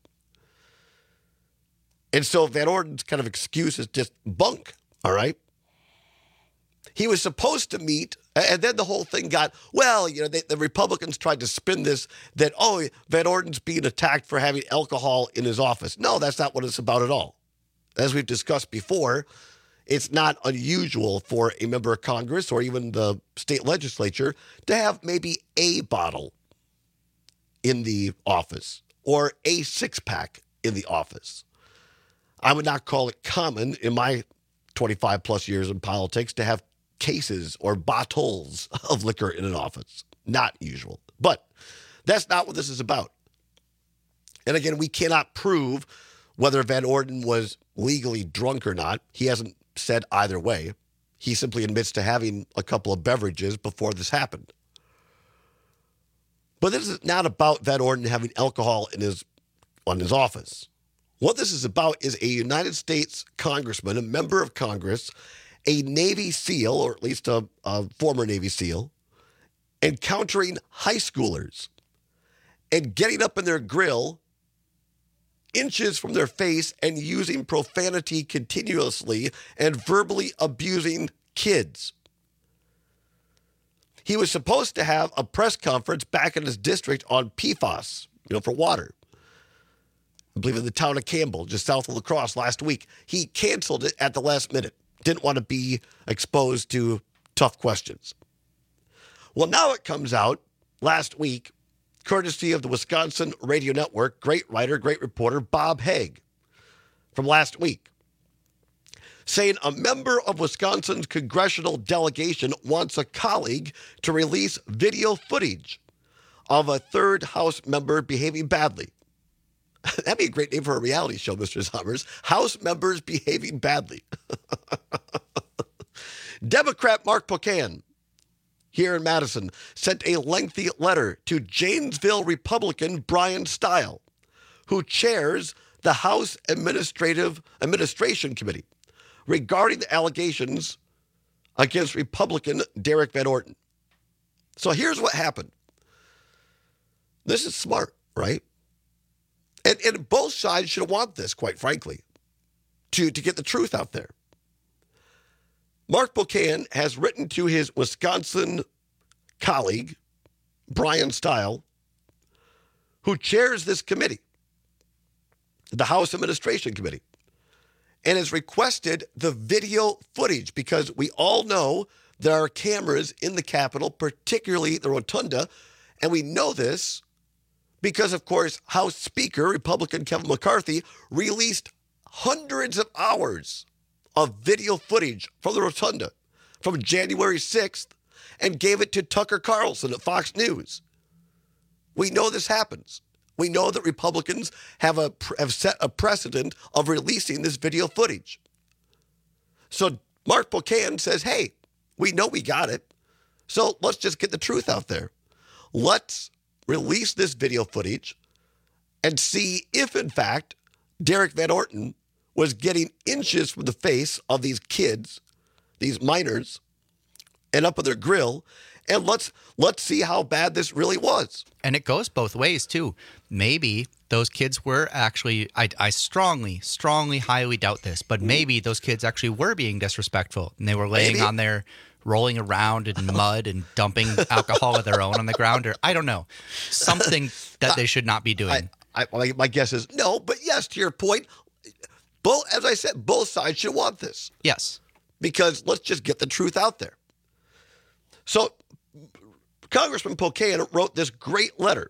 And so Van Orden's kind of excuse is just bunk, all right? He was supposed to meet, and then the whole thing got, the Republicans tried to spin this that, Van Orden's being attacked for having alcohol in his office. No, that's not what it's about at all. As we've discussed before, it's not unusual for a member of Congress or even the state legislature to have maybe a bottle in the office or a 6-pack in the office. I would not call it common in my 25 plus years in politics to have cases or bottles of liquor in an office. Not usual. But that's not what this is about. And again, we cannot prove whether Van Orden was legally drunk or not. He hasn't said either way. He simply admits to having a couple of beverages before this happened. But this is not about Van Orden having alcohol in his office. What this is about is a United States congressman, a member of Congress, a Navy SEAL, or at least a former Navy SEAL, encountering high schoolers and getting up in their grill inches from their face and using profanity continuously and verbally abusing kids. He was supposed to have a press conference back in his district on PFAS, for water. I believe in the town of Campbell, just south of La Crosse last week. He canceled it at the last minute. Didn't want to be exposed to tough questions. Well, now it comes out last week, courtesy of the Wisconsin Radio Network, great writer, great reporter, Bob Haig, from last week, saying a member of Wisconsin's congressional delegation wants a colleague to release video footage of a third House member behaving badly. That'd be a great name for a reality show, Mr. Sommers. House members behaving badly. Democrat Mark Pocan, here in Madison, sent a lengthy letter to Janesville Republican Brian Stile, who chairs the House Administration Committee, regarding the allegations against Republican Derek Van Orton. So here's what happened. This is smart, right? And both sides should want this, quite frankly, to get the truth out there. Mark Pocan has written to his Wisconsin colleague, Brian Stile, who chairs this committee, the House Administration Committee, and has requested the video footage because we all know there are cameras in the Capitol, particularly the Rotunda, and we know this because, of course, House Speaker, Republican Kevin McCarthy, released hundreds of hours of video footage from the Rotunda from January 6th and gave it to Tucker Carlson at Fox News. We know this happens. We know that Republicans have set a precedent of releasing this video footage. So Mark Pocan says, hey, we know we got it, so let's just get the truth out there. Let's release this video footage and see if, in fact, Derek Van Orton was getting inches from the face of these kids, these minors, and up on their grill, and let's see how bad this really was. And it goes both ways, too. Maybe those kids were actually, I strongly, highly doubt this, but maybe those kids actually were being disrespectful, and they were laying on there, rolling around in mud and dumping alcohol of their own on the ground, or I don't know, something that they should not be doing. My guess is no, but yes, to your point, as I said, both sides should want this. Yes. Because let's just get the truth out there. So Congressman Pocan wrote this great letter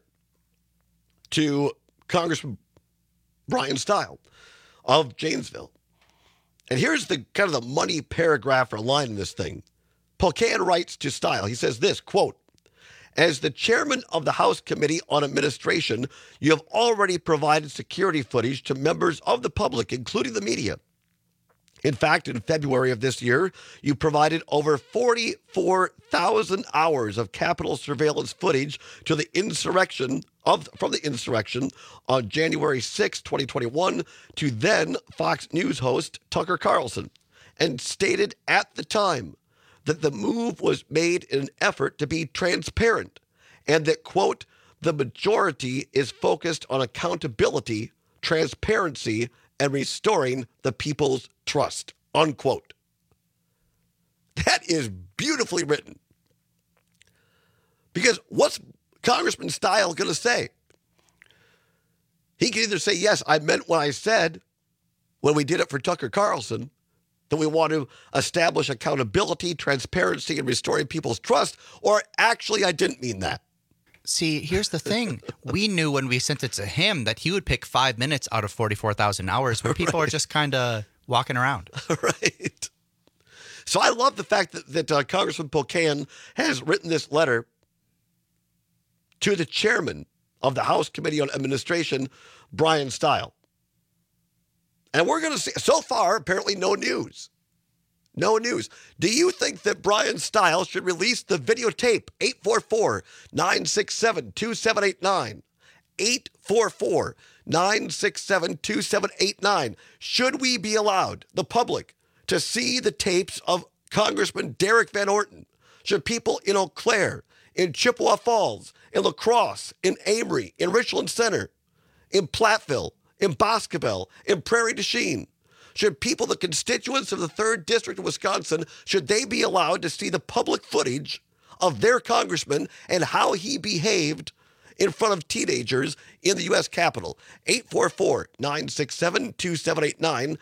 to Congressman Brian Stile of Janesville. And here's the kind of the money paragraph or line in this thing. Pocan writes to Stile, he says this, quote, as the chairman of the House Committee on Administration, you have already provided security footage to members of the public, including the media. In fact, in February of this year, you provided over 44,000 hours of Capitol surveillance footage to the from the insurrection on January 6, 2021, to then Fox News host Tucker Carlson, and stated at the time that the move was made in an effort to be transparent and that, quote, the majority is focused on accountability, transparency, and restoring the people's trust, unquote. That is beautifully written. Because what's Congressman Stile going to say? He can either say, yes, I meant what I said when we did it for Tucker Carlson, that we want to establish accountability, transparency, and restoring people's trust, or actually I didn't mean that. See, here's the thing. We knew when we sent it to him that he would pick 5 minutes out of 44,000 hours where people are just kind of walking around. Right. So I love the fact that Congressman Pocan has written this letter to the chairman of the House Committee on Administration, Brian Stile. And we're going to see, so far, apparently no news. No news. Do you think that Brian Stile should release the videotape? 844-967-2789. 844-967-2789. Should we be allowed, the public, to see the tapes of Congressman Derek Van Orton? Should people in Eau Claire, in Chippewa Falls, in La Crosse, in Amory, in Richland Center, in Platteville, in Boscobel, in Prairie du Chien? Should people, the constituents of the 3rd District of Wisconsin, should they be allowed to see the public footage of their congressman and how he behaved in front of teenagers in the U.S. Capitol? 844-967-2789,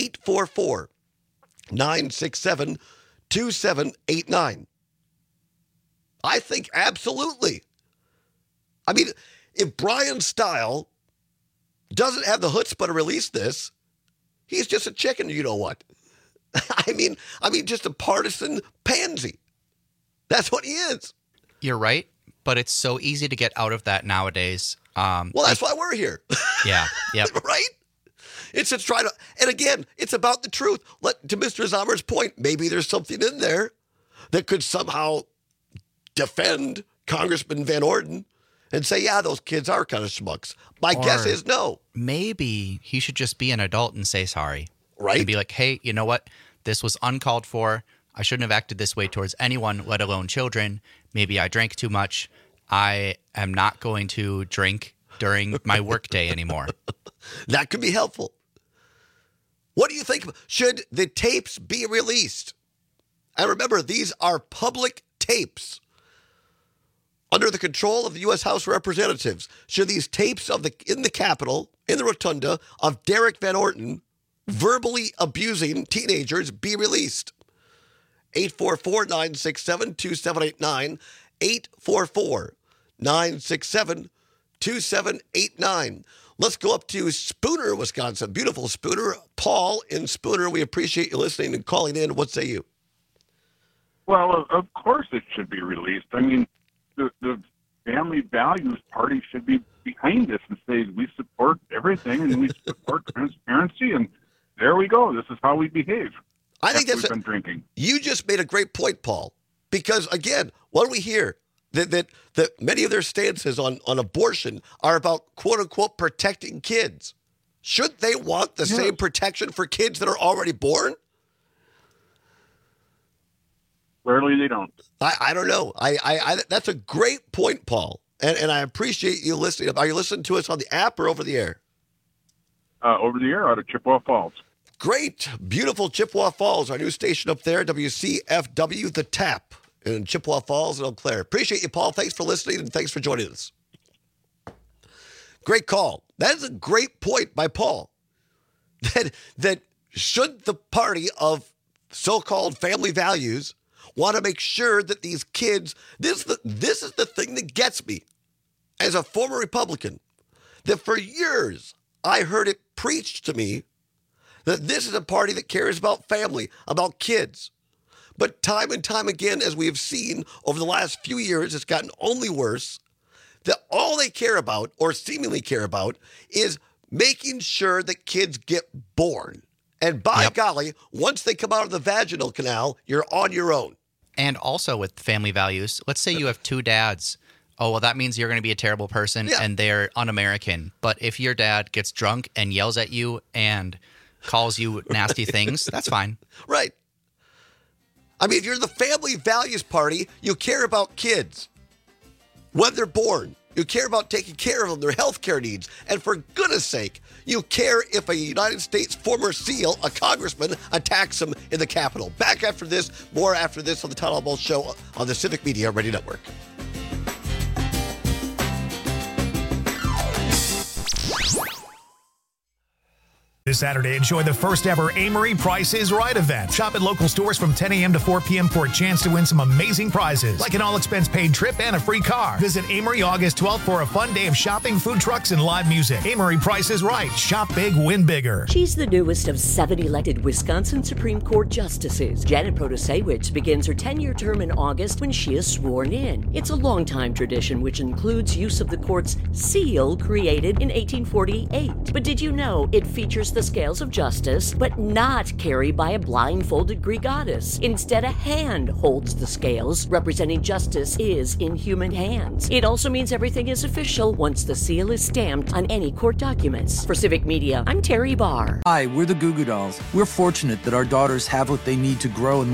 844-967-2789. I think absolutely. I mean, if Brian Stile doesn't have the chutzpah to release this, he's just a chicken, you know what? I mean, just a partisan pansy. That's what he is. You're right, but it's so easy to get out of that nowadays. Well, that's why we're here. Yeah, yep. Right? It's to try to, and again, it's about the truth. To Mr. Zomer's point, maybe there's something in there that could somehow defend Congressman Van Orden and say, yeah, those kids are kind of schmucks. My guess is no. Maybe he should just be an adult and say sorry. Right. And be like, hey, you know what? This was uncalled for. I shouldn't have acted this way towards anyone, let alone children. Maybe I drank too much. I am not going to drink during my workday anymore. That could be helpful. What do you think? Should the tapes be released? And remember, these are public tapes under the control of the U.S. House of Representatives. Should these tapes in the Capitol, in the Rotunda, of Derek Van Orton verbally abusing teenagers be released? 844-967-2789, 844-967-2789. Let's go up to Spooner, Wisconsin. Beautiful Spooner. Paul in Spooner, we appreciate you listening and calling in. What say you? Well, of course it should be released. I mean, the Family Values Party should be behind this and say we support everything and we support transparency, and there we go. This is how we behave. I think that's we've been drinking. You just made a great point, Paul, because again, what do we hear? That many of their stances on abortion are about quote unquote protecting kids. Should they want the same protection for kids that are already born? Clearly they don't. I don't know. I that's a great point, Paul, and I appreciate you listening. Are you listening to us on the app or over the air? Over the air out of Chippewa Falls. Great. Beautiful Chippewa Falls, our new station up there, WCFW, The Tap in Chippewa Falls and Eau Claire. Appreciate you, Paul. Thanks for listening and thanks for joining us. Great call. That is a great point by Paul. That should the party of so-called family values want to make sure that these kids, this is the thing that gets me as a former Republican, that for years I heard it preached to me that this is a party that cares about family, about kids. But time and time again, as we have seen over the last few years, it's gotten only worse, that all they care about, or seemingly care about, is making sure that kids get born. And by golly, once they come out of the vaginal canal, you're on your own. And also with family values, let's say you have two dads. Oh, well, that means you're going to be a terrible person and they're un-American. But if your dad gets drunk and yells at you and calls you nasty things, that's fine. Right. I mean, if you're the family values party, you care about kids when they're born. You care about taking care of them, their health care needs. And for goodness sake, you care if a United States former SEAL, a congressman, attacks them in the Capitol. Back after this, more after this on the Todd Almost Show on the Civic Media Radio Network. This Saturday, enjoy the first ever Amory Price is Right event. Shop at local stores from 10 a.m. to 4 p.m. for a chance to win some amazing prizes, like an all-expense-paid trip and a free car. Visit Amory August 12th for a fun day of shopping, food trucks, and live music. Amory Price is Right. Shop big, win bigger. She's the newest of 7 elected Wisconsin Supreme Court justices. Janet Protasiewicz begins her 10-year term in August when she is sworn in. It's a long-time tradition which includes use of the court's seal created in 1848. But did you know it features the scales of justice, but not carried by a blindfolded Greek goddess? Instead, a hand holds the scales, representing justice is in human hands. It also means everything is official once the seal is stamped on any court documents. For Civic Media, I'm Terry Barr. Hi, we're the Goo Goo Dolls. We're fortunate that our daughters have what they need to grow and learn.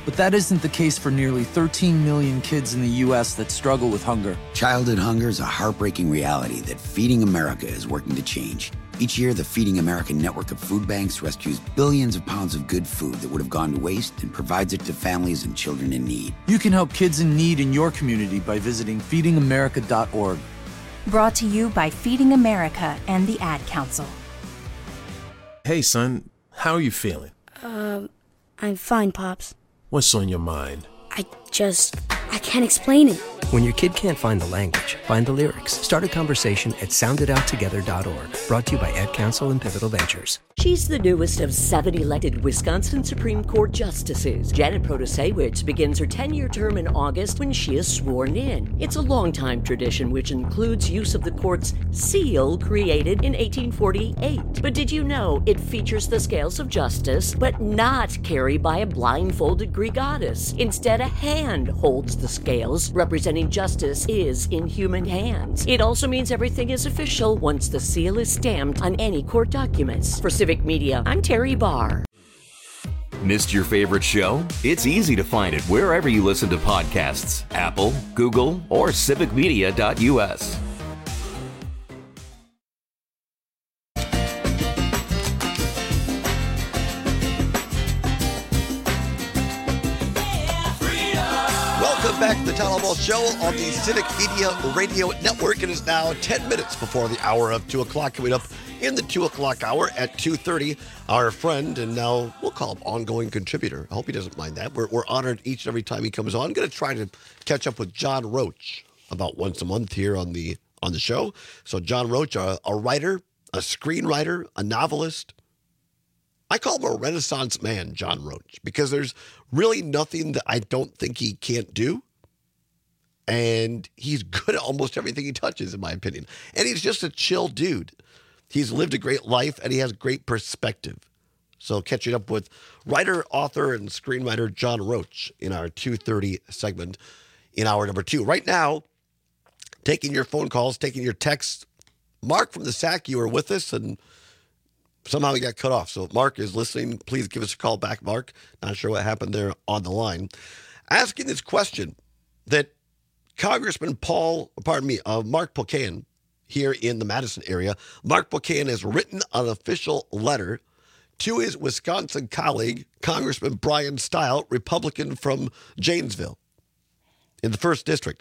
But that isn't the case for nearly 13 million kids in the U.S. that struggle with hunger. Childhood hunger is a heartbreaking reality that Feeding America is working to change. Each year, the Feeding America network of food banks rescues billions of pounds of good food that would have gone to waste and provides it to families and children in need. You can help kids in need in your community by visiting feedingamerica.org. Brought to you by Feeding America and the Ad Council. Hey, son, how are you feeling? I'm fine, Pops. What's on your mind? I can't explain it. When your kid can't find the language, find the lyrics. Start a conversation at sounditouttogether.org. Brought to you by Ad Council and Pivotal Ventures. She's the newest of 7 elected Wisconsin Supreme Court justices. Janet Protasewicz begins her 10-year term in August when she is sworn in. It's a long-time tradition which includes use of the court's seal created in 1848. But did you know it features the scales of justice, but not carried by a blindfolded Greek goddess? Instead, a hand holds the scales, representing justice is in human hands. It also means everything is official once the seal is stamped on any court documents. For Civic Media, I'm Terry Barr. Missed your favorite show? It's easy to find it wherever you listen to podcasts. Apple, Google, or civicmedia.us. Welcome back to the Town Hall Ball Show on the Civic Media Radio Network. It is now 10 minutes before the hour of 2 o'clock. Coming up in the 2 o'clock hour at 2:30, our friend and now we'll call him ongoing contributor. I hope he doesn't mind that. We're honored each and every time he comes on. I'm going to try to catch up with John Roach about once a month here on the show. So John Roach, a writer, a screenwriter, a novelist. I call him a Renaissance man, John Roach, because there's really nothing that I don't think he can't do. And he's good at almost everything he touches, in my opinion. And he's just a chill dude. He's lived a great life, and he has great perspective. So catching up with writer, author, and screenwriter John Roach in our 2:30 segment in hour number 2. Right now, taking your phone calls, taking your texts. Mark from the SAC, you were with us, and somehow he got cut off. So if Mark is listening, please give us a call back, Mark. Not sure what happened there on the line. Asking this question that Congressman Mark Pocan here in the Madison area, Mark Pocan has written an official letter to his Wisconsin colleague, Congressman Brian Stile, Republican from Janesville in the 1st District.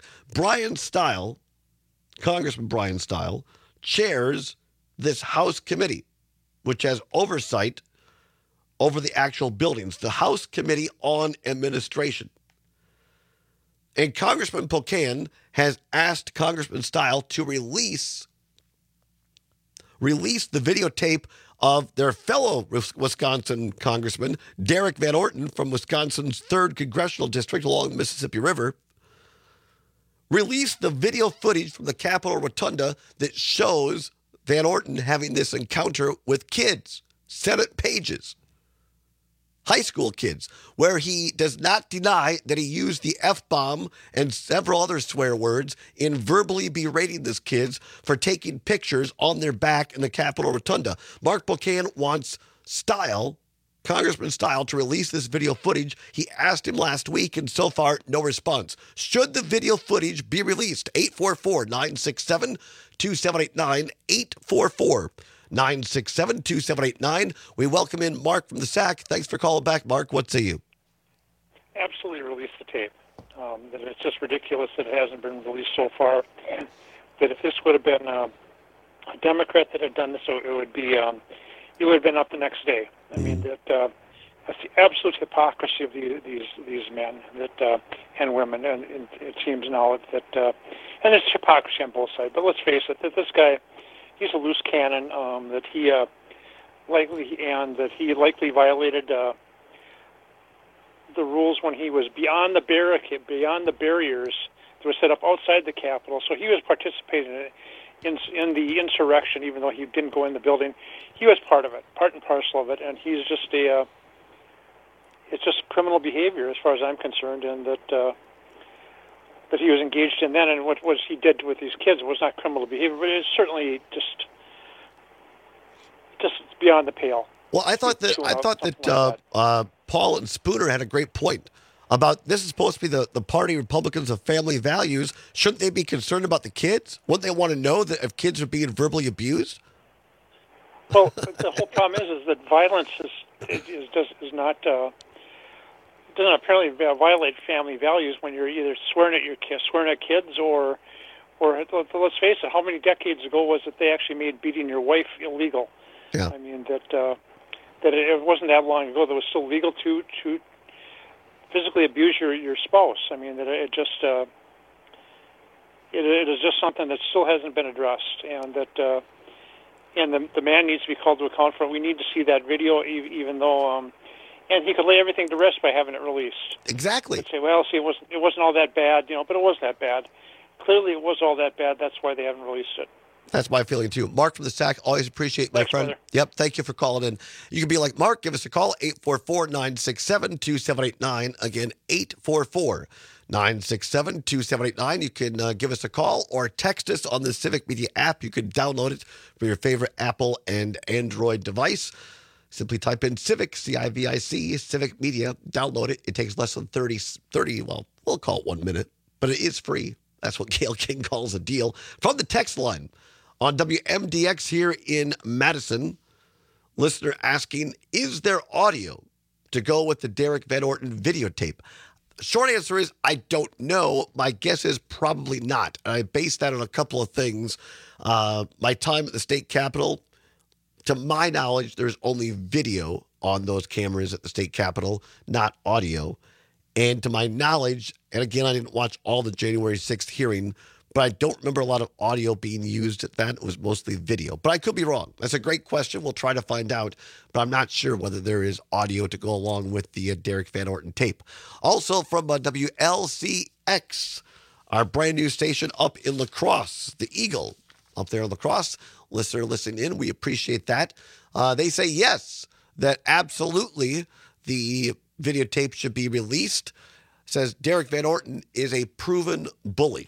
Congressman Brian Stile, chairs this House committee, which has oversight over the actual buildings, the House Committee on Administration. And Congressman Pocan has asked Congressman Stile to release the videotape of their fellow Wisconsin congressman, Derek Van Orton from Wisconsin's 3rd Congressional District along the Mississippi River, release the video footage from the Capitol Rotunda that shows Van Orton having this encounter with kids, Senate pages, high school kids, where he does not deny that he used the F-bomb and several other swear words in verbally berating these kids for taking pictures on their back in the Capitol Rotunda. Mark Pocan wants Congressman Stile, to release this video footage. He asked him last week, and so far, no response. Should the video footage be released? 844-967-2789, 844-967-2789. We welcome in Mark from the SAC. Thanks for calling back, Mark. What say you? Absolutely release the tape. That it's just ridiculous that it hasn't been released so far. That if this would have been a Democrat that had done this, it would have been up the next day. I mean, that's the absolute hypocrisy of these men and women, and it seems now that and it's hypocrisy on both sides. But let's face it, that this guy, he's a loose cannon. That he likely violated the rules when he was beyond the barriers that were set up outside the Capitol. So he was participating in the insurrection, even though he didn't go in the building. He was part of it, part and parcel of it, and he's just it's just criminal behavior as far as I'm concerned, and that he was engaged in then, and what he did with these kids was not criminal behavior, but it's certainly just beyond the pale. Well, I thought that Paul and Spooner had a great point about this is supposed to be the party Republicans of family values. Shouldn't they be concerned about the kids? Wouldn't they want to know that if kids are being verbally abused? Well, the whole problem is that violence doesn't apparently violate family values when you're either swearing at kids, or let's face it, how many decades ago was it they actually made beating your wife illegal? Yeah. I mean that it wasn't that long ago that it was still legal to physically abuse your spouse. I mean that it is just something that still hasn't been addressed, and that. And the man needs to be called to account for it. We need to see that video, even though, and he could lay everything to rest by having it released. Exactly. He'd say, well, see, it wasn't all that bad, but it was that bad. Clearly, it was all that bad. That's why they haven't released it. That's my feeling, too. Mark from the Sac, always appreciate, my friend. Brother. Yep, thank you for calling in. You can be like Mark. Give us a call, 844-967-2789. Again, 844-967-2789. You can give us a call or text us on the Civic Media app. You can download it from your favorite Apple and Android device. Simply type in Civic, C-I-V-I-C, Civic Media. Download it. It takes less than 30, well, we'll call it 1 minute, but it is free. That's what Gail King calls a deal. From the text line on WMDX here in Madison, listener asking, is there audio to go with the Derek Van Orton videotape? Short answer is, I don't know. My guess is probably not. And I base that on a couple of things. My time at the state capitol, to my knowledge, there's only video on those cameras at the state capitol, not audio. And to my knowledge, and again, I didn't watch all the January 6th hearing, but I don't remember a lot of audio being used at that. It was mostly video. But I could be wrong. That's a great question. We'll try to find out. But I'm not sure whether there is audio to go along with the Derek Van Orton tape. Also from WLCX, our brand new station up in La Crosse, the Eagle, up there in La Crosse. Listener listening in, we appreciate that. They say yes, that absolutely the videotape should be released. Says Derek Van Orton is a proven bully.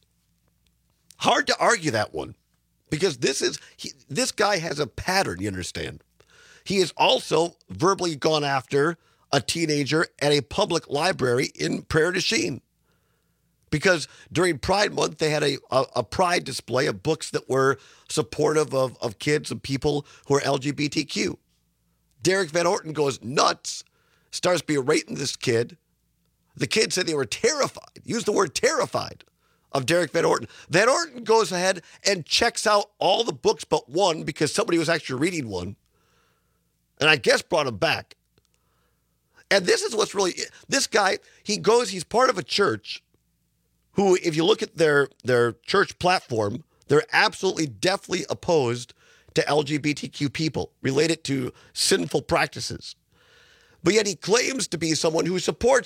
Hard to argue that one, because this guy has a pattern, you understand. He has also verbally gone after a teenager at a public library in Prairie du Chien, because during Pride Month, they had a pride display of books that were supportive of kids and people who are LGBTQ. Derek Van Orton goes nuts, starts berating this kid. The kid said they were terrified, used the word terrified, of Derek Van Orton. Van Orton goes ahead and checks out all the books but one because somebody was actually reading one, and I guess brought him back. And this is what's really, this guy, he's part of a church who, if you look at their church platform, they're absolutely definitely opposed to LGBTQ people, related to sinful practices. But yet he claims to be someone who supports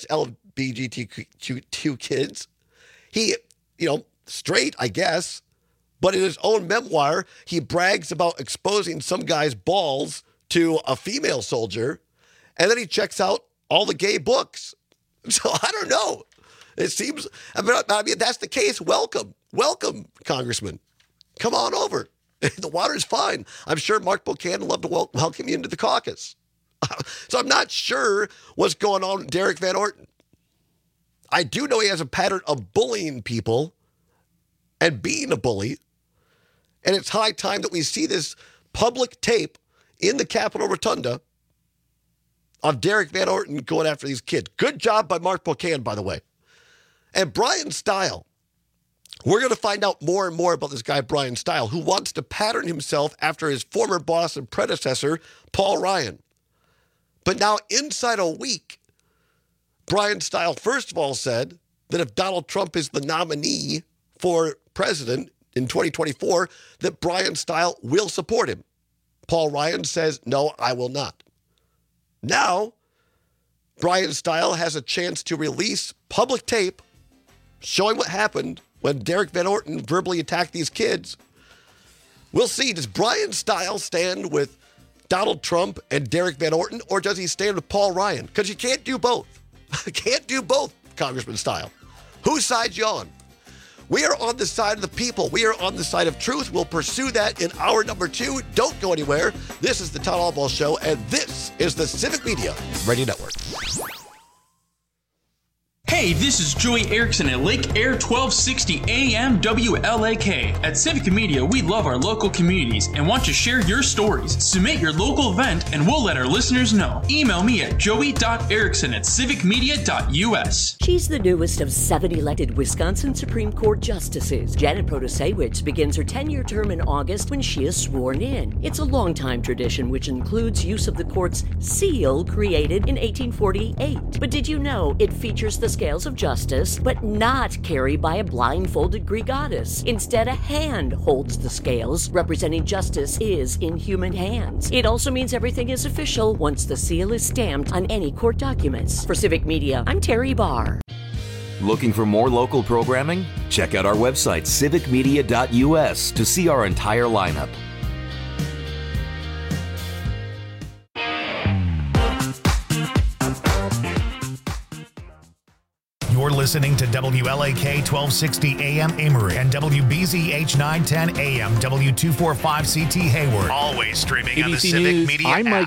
LGBTQ kids. He, straight, I guess, but in his own memoir, he brags about exposing some guy's balls to a female soldier, and then he checks out all the gay books. So I don't know. It seems, I mean, if that's the case, welcome, Congressman. Come on over. The water's fine. I'm sure Mark Buchanan would love to welcome you into the caucus. So I'm not sure what's going on with Derek Van Orton. I do know he has a pattern of bullying people and being a bully. And it's high time that we see this public tape in the Capitol Rotunda of Derek Van Orton going after these kids. Good job by Mark Buchanan, by the way. And Brian Stile. We're going to find out more and more about this guy, Brian Stile, who wants to pattern himself after his former boss and predecessor, Paul Ryan. But now, inside a week, Brian Stile, first of all, said that if Donald Trump is the nominee for president in 2024, that Brian Stile will support him. Paul Ryan says, no, I will not. Now, Brian Stile has a chance to release public tape showing what happened when Derek Van Orton verbally attacked these kids. We'll see. Does Brian Stile stand with Donald Trump and Derek Van Orton, or does he stand with Paul Ryan? Because you can't do both. Can't do both, Congressman Stile. Whose side you on? We are on the side of the people. We are on the side of truth. We'll pursue that in hour number 2. Don't go anywhere. This is the Todd Albaugh Show, and this is the Civic Media Radio Network. Hey, this is Joey Erickson at Lake Air 1260 AM WLAK. At Civic Media, we love our local communities and want to share your stories. Submit your local event and we'll let our listeners know. Email me at joey.erickson@civicmedia.us. She's the newest of 7 elected Wisconsin Supreme Court justices. Janet Protasewicz begins her 10-year term in August when she is sworn in. It's a long-time tradition which includes use of the court's seal created in 1848. But did you know it features the scales of justice, but not carried by a blindfolded Greek goddess? Instead, a hand holds the scales, representing justice is in human hands. It also means everything is official once the seal is stamped on any court documents. For Civic Media, I'm Terry Barr. Looking for more local programming? Check out our website, civicmedia.us, to see our entire lineup. You're listening to WLAK 1260 AM Amory and WBZH 910 AM W245CT Hayward. Always streaming on the ABC Civic News, Media I'm app. Mike